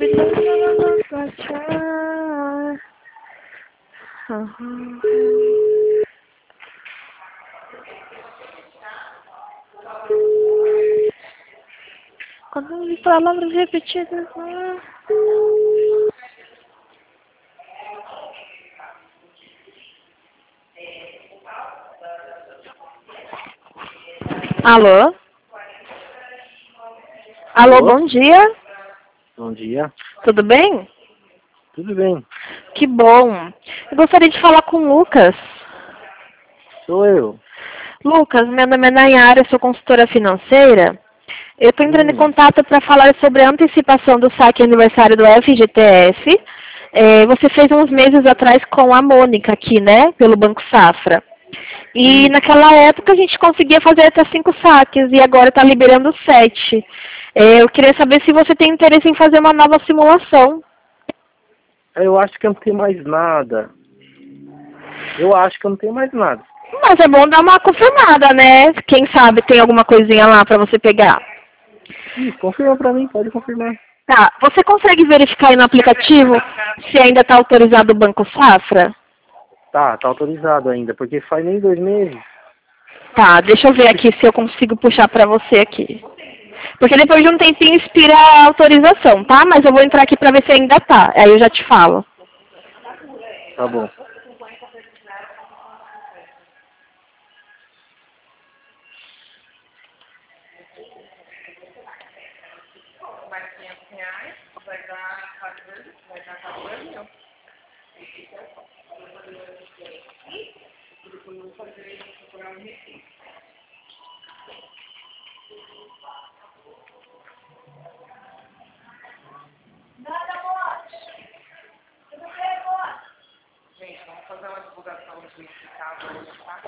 Quando palavras repetidas. Alô? Alô, bom dia. Bom dia. Tudo bem? Tudo bem. Que bom. Eu gostaria de falar com o Lucas. Sou eu. Lucas, meu nome é Nayara, eu sou consultora financeira. Eu estou entrando em contato para falar sobre a antecipação do saque aniversário do FGTS. Você fez uns meses atrás com a Mônica aqui, né? Pelo Banco Safra. E naquela época a gente conseguia fazer até 5 saques e agora está liberando 7. Eu queria saber se você tem interesse em fazer uma nova simulação. Eu acho que eu não tenho mais nada. Mas é bom dar uma confirmada, né? Quem sabe tem alguma coisinha lá para você pegar. Confirma pra mim, pode confirmar. Tá, você consegue verificar aí no aplicativo se ainda está autorizado o Banco Safra? Tá autorizado ainda, porque faz nem 2 meses. Tá, deixa eu ver aqui se eu consigo puxar para você aqui. Porque depois de um tempinho expira a autorização, tá? Mas eu vou entrar aqui para ver se ainda tá. Aí eu já te falo. Tá bom. Gente, vamos fazer uma divulgação de casa hoje, tá?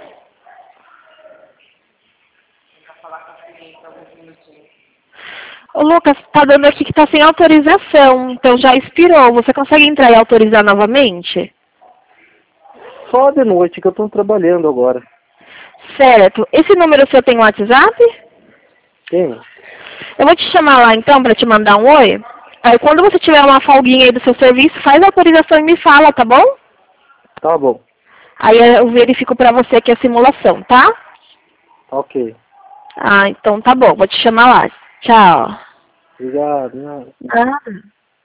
Tentar falar com o cliente alguns minutinhos. Ô Lucas, tá dando aqui que tá sem autorização, então já expirou. Você consegue entrar e autorizar novamente? Só de noite que eu tô trabalhando agora. Certo. Esse número seu tem WhatsApp? Tem? Eu vou te chamar lá então para te mandar um oi. Aí quando você tiver uma folguinha aí do seu serviço, faz a autorização e me fala, tá bom? Tá bom. Aí eu verifico para você aqui a simulação, tá? Ok. Ah, então tá bom. Vou te chamar lá. Tchau. Obrigado. Nada.